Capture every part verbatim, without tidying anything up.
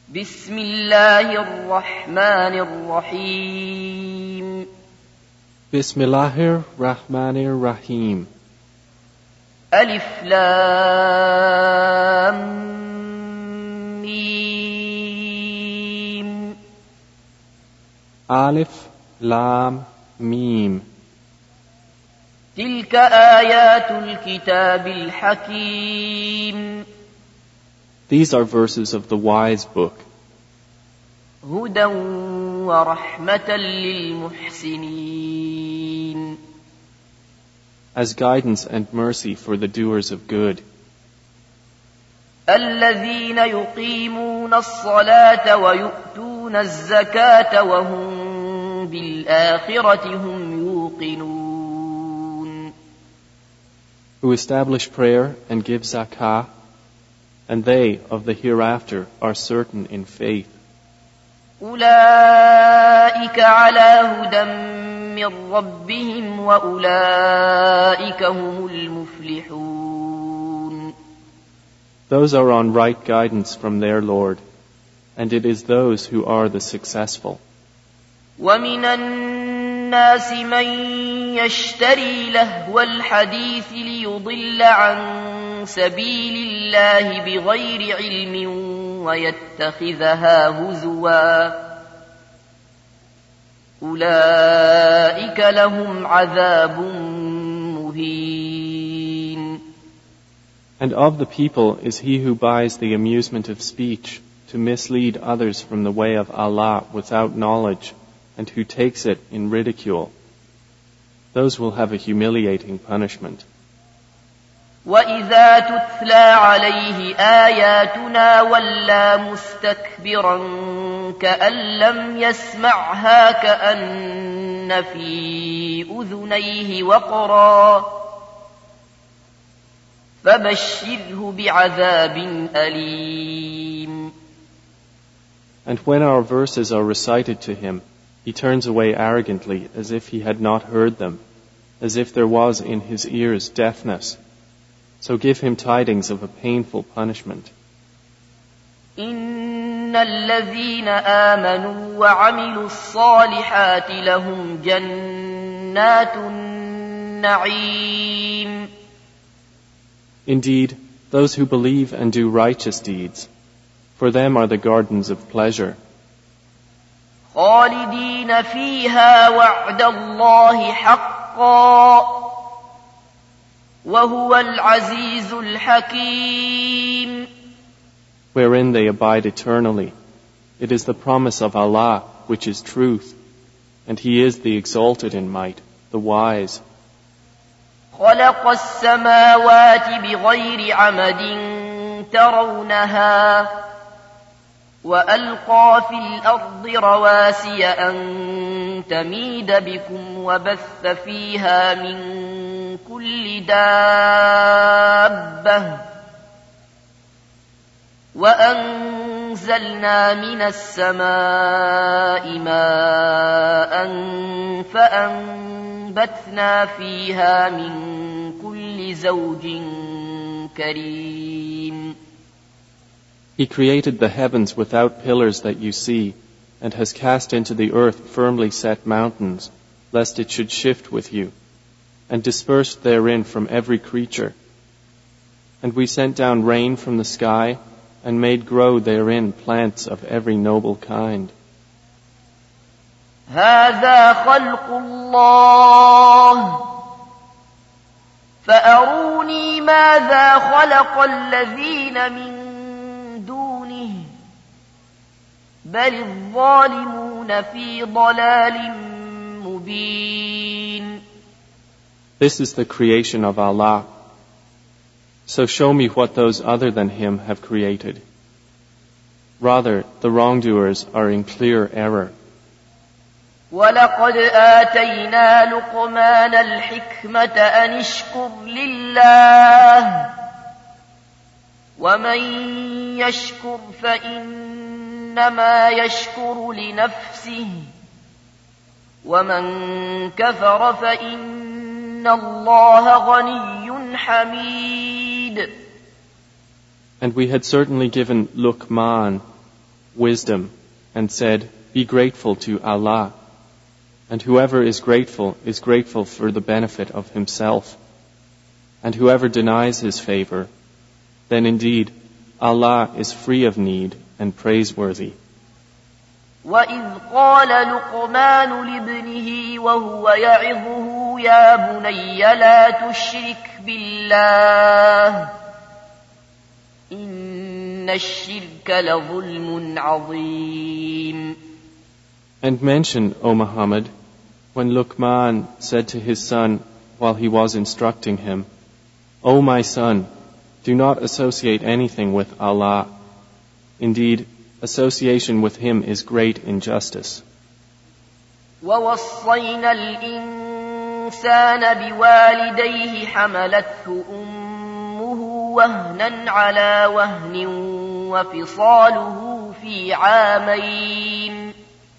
بسم الله الرحمن الرحيم بسم الله الرحمن الرحيم ألف لام ميم ألف لام ميم تلك آيات الكتاب الحكيم These are verses of the wise book. هدى ورحمة للمحسنين As guidance and mercy for the doers of good. الذين يقيمون الصلاة ويؤتون الزكاة وهم بالآخرة هم يوقنون Who establish prayer and give zakah, and they of the hereafter are certain in faith. أولئك على هدى من ربهم وأولئك هم المفلحون Those are on right guidance from their Lord, and it is those who are the successful. ومن الناس من يشتري لهو الحديث ليضل عن سبيل الله بغير علم ويتخذها هزوا أولئك لهم عذاب مهين And of the people is he who buys the amusement of speech to mislead others from the way of Allah without knowledge, and who takes it in ridicule. Those will have a humiliating punishment. وَإِذَا تُتْلَى عَلَيْهِ آيَاتُنَا وَلَّى مُسْتَكْبِرًا كَأَن لَّمْ يَسْمَعْهَا كَأَنَّ فِي أُذُنَيْهِ وَقْرًا فَبَشِّرْهُ بِعَذَابٍ أَلِيمٍ And when our verses are recited to him, he turns away arrogantly as if he had not heard them, as if there was in his ears deafness. So give him tidings of a painful punishment. إن الذين آمنوا وعملوا الصالحات لهم جنات النعيم. Indeed, those who believe and do righteous deeds, for them are the gardens of pleasure. خالدين فيها وعد الله حقا وهو العزيز الحكيم. Wherein they abide eternally. It is the promise of Allah which is truth, and He is the exalted in might, the wise. خلق السماوات بغير عمد ترونها وألقى في الأرض رواسي أن تميد بكم وبث فيها من كل دابة وأنزلنا من السماء ماء فأنبتنا فيها من كل زوج كريم. He created the heavens without pillars that you see, and has cast into the earth firmly set mountains, lest it should shift with you, and dispersed therein from every creature. And we sent down rain from the sky, and made grow therein plants of every noble kind. هذا خلق الله فأروني ماذا خلق الذين من دونه بل الظالمون في ضلال مبين. This is the creation of Allah. So show me what those other than Him have created. Rather, the wrongdoers are in clear error. وَلَقَدْ آتَيْنَا لُقْمَانَ الْحِكْمَةَ أَنِ اشْكُرْ لِلَّهِ وَمَنْ يَشْكُرْ فَإِنَّمَا يَشْكُرُ لِنَفْسِهِ وَمَنْ كَفَرَ فَإِنَّ اللَّهَ غَنِيٌّ حَمِيدٌ. And we had certainly given Luqman wisdom, and said, "Be grateful to Allah." And whoever is grateful is grateful for the benefit of himself. And whoever denies his favor, then indeed Allah is free of need and praiseworthy. وَإِذْ قَالَ لُقْمَانُ لِابْنِهِ وَهُوَ يَعِظُهُ يَا بُنَيَّ لَا تُشْرِكْ بِاللَّهِ إِنَّ الشِّرْكَ لَظُلْمٌ عَظِيمٌ. And mention, O Muhammad, when Luqman said to his son while he was instructing him, "O my son, do not associate anything with Allah. Indeed, association with Him is great injustice." وَوَصَّيْنَا الْإِنسَانَ بِوَالِدَيْهِ حَمَلَتْهُ أُمُّهُ وَهْنًا عَلَى وَهْنٍ وَفِصَالُهُ فِي عَامَيْنِ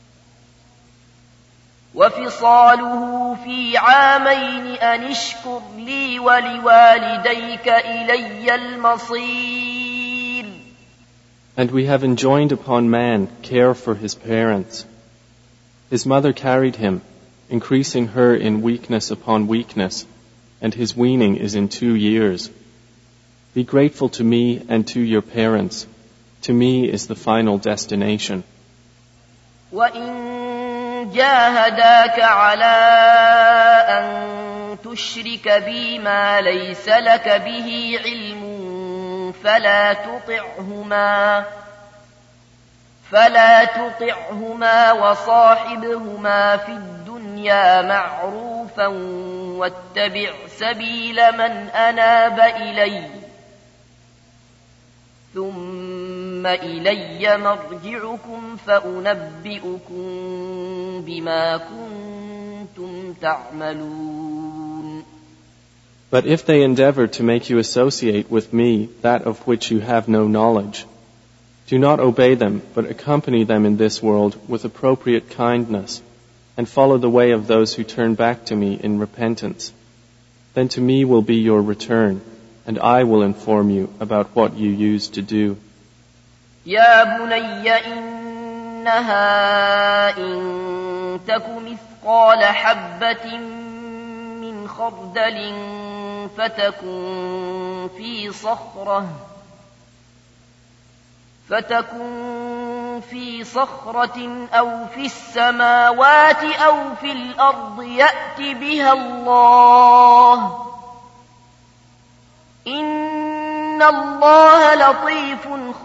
وفصاله في عامين أن اشكر لي ولوالديك إلي المصير. And we have enjoined upon man care for his parents. His mother carried him, increasing her in weakness upon weakness, and his weaning is in two years. Be grateful to me and to your parents. To me is the final destination. وَإِن جاهداك على أن تشرك بي ما ليس لك به علم فلا تطعهما فلا تطعهما وصاحبهما في الدنيا معروفا واتبع سبيل من أناب إلي ثم إلي مرجعكم فأنبئكم بما كنتم تعملون. But if they endeavor to make you associate with me that of which you have no knowledge, do not obey them, but accompany them in this world with appropriate kindness, and follow the way of those who turn back to me in repentance. Then to me will be your return, and I will inform you about what you used to do. يا بني إنها إن تك مثقال حبة من خردل فتكن في صخرة فتكن في صخرة أو في السماوات أو في الأرض يأت بها الله إن الله لطيف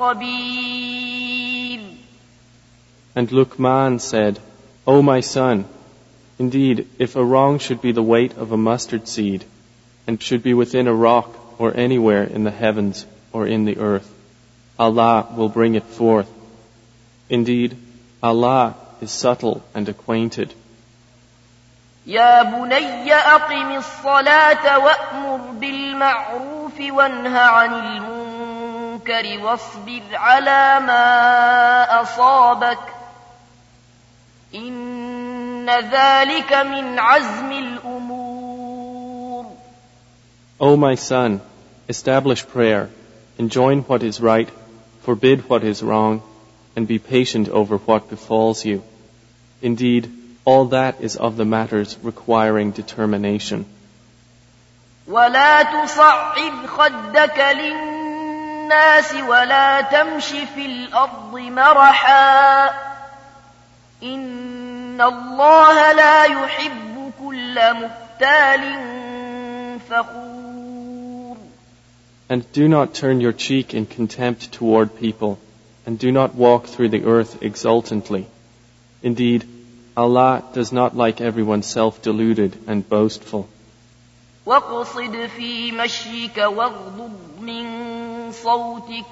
خبير. And Luqman said, "O my son, indeed, if a wrong should be the weight of a mustard seed, and should be within a rock or anywhere in the heavens or in the earth, Allah will bring it forth. Indeed, Allah is subtle and acquainted." يا بني أقم الصلاة وأمر بالمعروف وانه عن المنكر واصبر على ما أصابك إن ذلك من عزم الأمور. O my son, establish prayer, enjoin what is right, forbid what is wrong, and be patient over what befalls you. Indeed, all that is of the matters requiring determination. ولا تصعد خدك للناس ولا تمش في الأرض مرحا إن الله لا يحب كل مختال فخور. And do not turn your cheek in contempt toward people, and do not walk through the earth exultantly. Indeed, Allah does not like everyone self-deluded and boastful. واقصد في مشيك واغضض من صوتك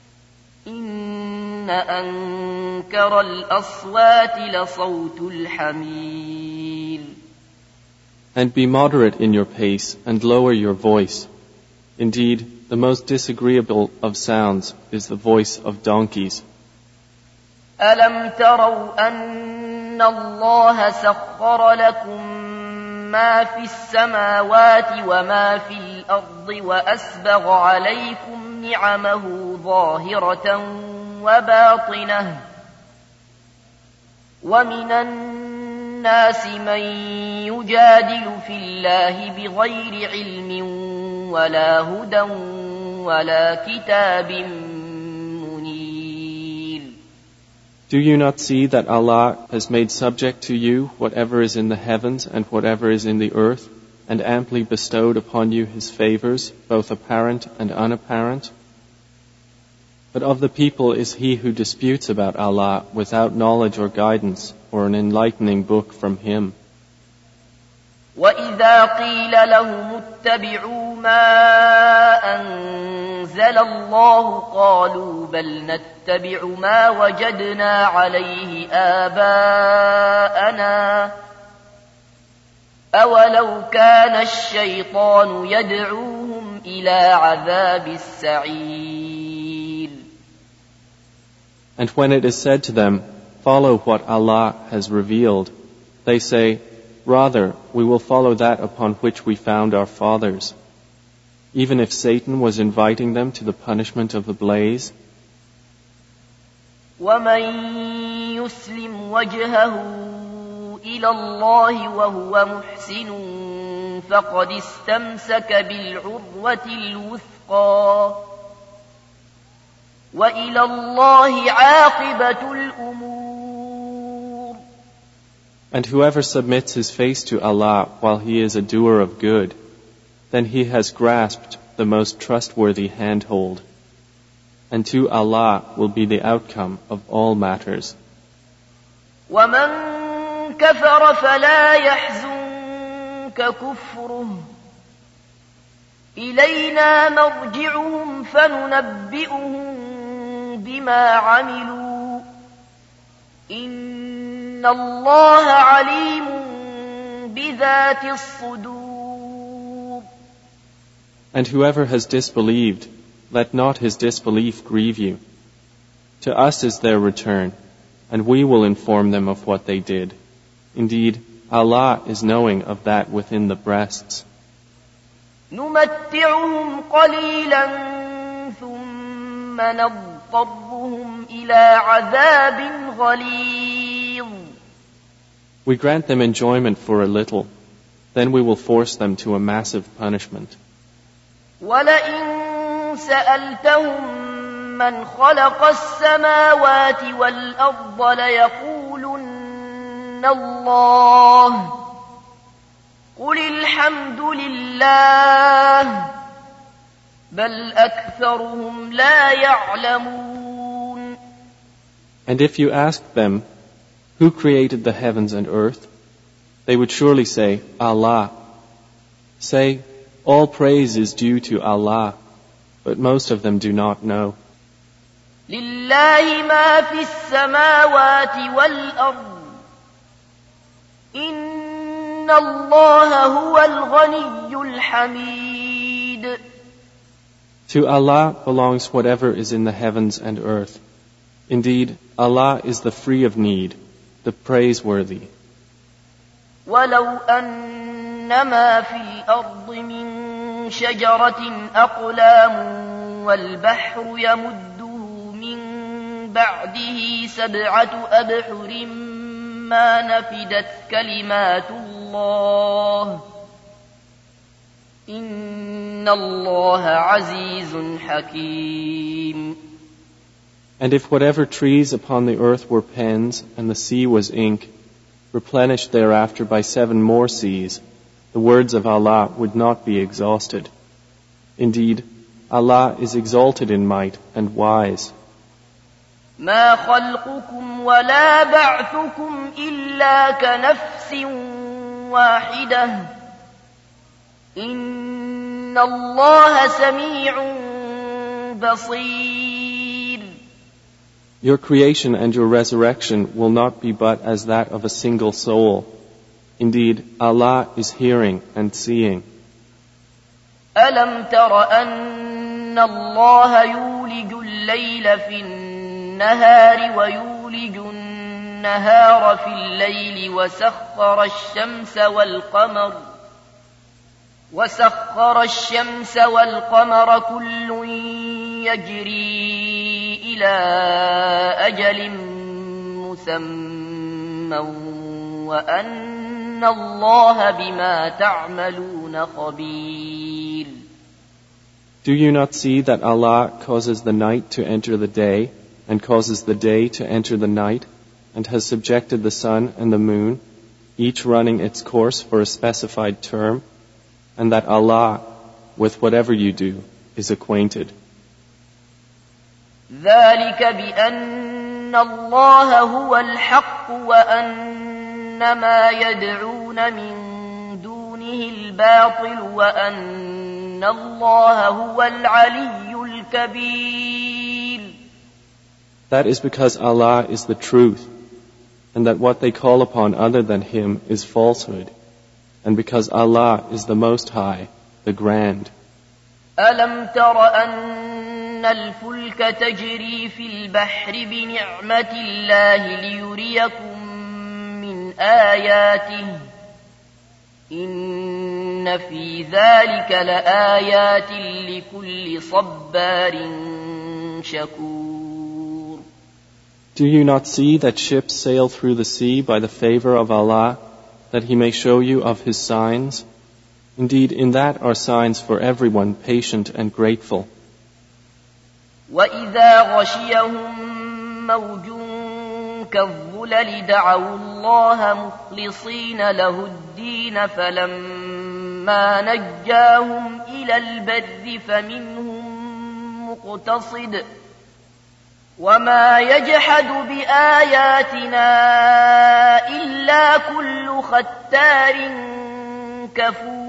إن أنكر الأصوات لصوت الحمير. And be moderate in your pace and lower your voice. Indeed, the most disagreeable of sounds is the voice of donkeys. ألم تروا أن الله سخر لكم ما في السماوات وما في الأرض وأسبغ عليكم نعمه ظاهرة وباطنة ومن الناس من يجادل في الله بغير علم ولا هدى ولا كتاب منير. Do you not see that Allah has made subject to you whatever is in the heavens and whatever is in the earth, and amply bestowed upon you His favors, both apparent and unapparent? But of the people is he who disputes about Allah without knowledge or guidance or an enlightening book from Him. وَإِذَا قِيلَ لَهُمُ اتَّبِعُوا مَا أَنزَلَ اللَّهُ قَالُوا بَلْ نَتَّبِعُ مَا وَجَدْنَا عَلَيْهِ آبَاءَنَا أَوَلَوْ كَانَ الشَّيْطَانُ يَدْعُوهُمْ إِلَى عَذَابِ السَّعِيرِ. And when it is said to them, follow what Allah has revealed, they say, rather, we will follow that upon which we found our fathers. Even if Satan was inviting them to the punishment of the blaze. وَمَن يُسْلِمْ وَجْهَهُ إِلَى اللَّهِ وَهُوَ مُحْسِنٌ فَقَدِ اسْتَمْسَكَ بِالْعُرْوَةِ الْوُثْقَى وَإِلَى اللَّهِ عَاقِبَةُ الْأُمُورِ. And whoever submits his face to Allah while he is a doer of good, then he has grasped the most trustworthy handhold. And to Allah will be the outcome of all matters. وَمَن كَفَرَ فَلَا يَحْزُنكَ كُفْرُهُ إِلَيْنَا مَرْجِعُهُمْ فَنُنَبِّئُهُم بِمَا عَمِلُوا إِنَّ اللَّهَ عَلِيمٌ بِذَاتِ الصُّدُورِ. And whoever has disbelieved, let not his disbelief grieve you. To us is their return, and we will inform them of what they did. Indeed, Allah is knowing of that within the breasts. نُمَتِّعُهُمْ قَلِيلًا ثُمَّ نَضْطَرُّهُمْ إِلَى عَذَابٍ غَلِيظٍ. We grant them enjoyment for a little, then we will force them to a massive punishment. وَلَئِن سَأَلْتَهُم مَّنْ خَلَقَ السَّمَاوَاتِ وَالْأَرْضَ لَيَقُولُنَّ اللَّهُ قُلِ الْحَمْدُ لِلَّهِ بَلْ أَكْثَرُهُمْ لَا يَعْلَمُونَ. And if you asked them, who created the heavens and earth? They would surely say, Allah. Say, all praise is due to Allah, but most of them do not know. لِلَّهِ مَا فِي السَّمَاوَاتِ وَالْأَرْضِ إِنَّ اللَّهَ هُوَ الْغَنِيُّ الْحَمِيدُ. To Allah belongs whatever is in the heavens and earth. Indeed, Allah is the free of need, the praiseworthy. وَلَوْ أَنَّمَا فِي الْأَرْضِ مِن شَجَرَةٍ أَقْلَامٌ وَالْبَحْرُ يَمُدُّهُ مِن بَعْدِهِ سَبْعَةُ أَبْحُرٍ مَا نَفِدَتْ كَلِمَاتُ اللَّهِ إِنَّ اللَّهَ عَزِيزٌ حَكِيمٌ. And if whatever trees upon the earth were pens and the sea was ink, replenished thereafter by seven more seas, the words of Allah would not be exhausted. Indeed, Allah is exalted in might and wise. ما خلقكم ولا بعثكم إلا كنفس واحدة إن الله سميع بصير. Your creation and your resurrection will not be but as that of a single soul. Indeed, Allah is hearing and seeing. ألم تر أن الله يولج الليل في النهار ويولج النهار في الليل وسخر الشمس والقمر وسخر الشمس والقمر كل يجري إلى أجل مسمى وأن الله بما تعملون خبير. Do you not see that Allah causes the night to enter the day and causes the day to enter the night and has subjected the sun and the moon, each running its course for a specified term, and that Allah, with whatever you do, is acquainted? ذلك بأن الله هو الحق وأن ما يدعون من دونه الباطل وأن الله هو العلي الكبير. That is because Allah is the truth, and that what they call upon other than Him is falsehood, and because Allah is the Most High, the Grand. ألم تر أن الفلك تجري في البحر بنعمة الله ليريكم من آياته إن في ذلك لآيات لكل صبار شكور. Do you not see that ships sail through the sea by the favor of Allah, that He may show you of His signs? Indeed, in that are signs for everyone patient and grateful. وَإِذَا غَشِيَهُم مَّوْجٌ كَالظُّلَلِ دَعَوُا اللَّهَ مُخْلِصِينَ لَهُ الدِّينَ فَلَمَّا نَجَّاهُمْ إِلَى الْبَرِّ فَمِنْهُم مُّقْتَصِدٌ وَمَا يَجْحَدُ بِآيَاتِنَا إِلَّا كُلُّ خَتَّارٍ كَفُورٍ.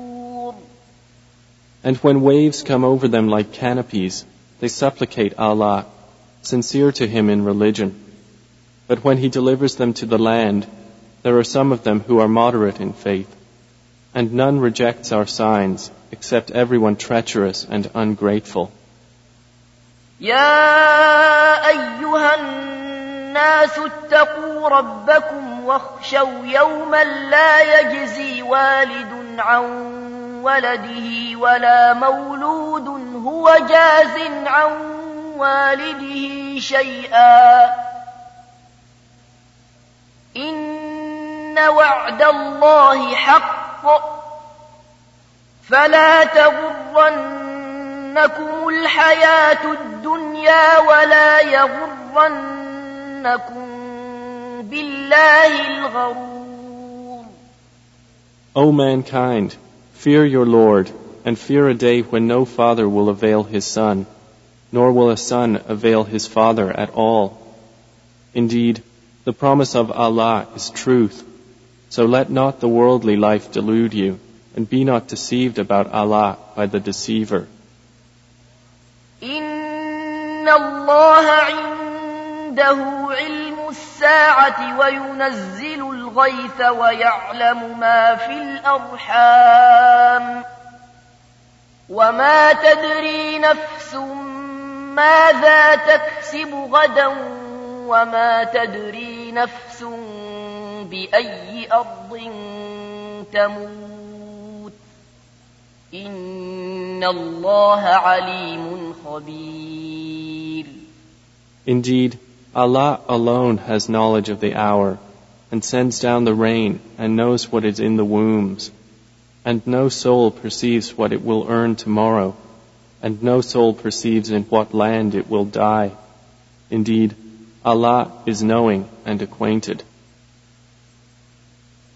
And when waves come over them like canopies, they supplicate Allah, sincere to Him in religion. But when He delivers them to the land, there are some of them who are moderate in faith. And none rejects our signs, except everyone treacherous and ungrateful. يا أيها الناس اتقوا ربكم واخشوا يوما لا يجزي والد عن ولده ولا مولود هو جاز عن والده شيئا إن وعد الله حق فلا تغرنكم الحياة الدنيا ولا يغرنكم بالله الغرور. O mankind, fear your Lord, and fear a day when no father will avail his son, nor will a son avail his father at all. Indeed, the promise of Allah is truth, so let not the worldly life delude you, and be not deceived about Allah by the deceiver. إن الله عنده علم الساعة وينزل الغيث ويعلم ما في الأرحام وما تدري نفس ماذا تكسب غدا وما تدري نفس بأي أرض تموت إن الله عليم خبير. Indeed, Allah alone has knowledge of the hour, and sends down the rain, and knows what is in the wombs. And no soul perceives what it will earn tomorrow, and no soul perceives in what land it will die. Indeed, Allah is knowing and acquainted.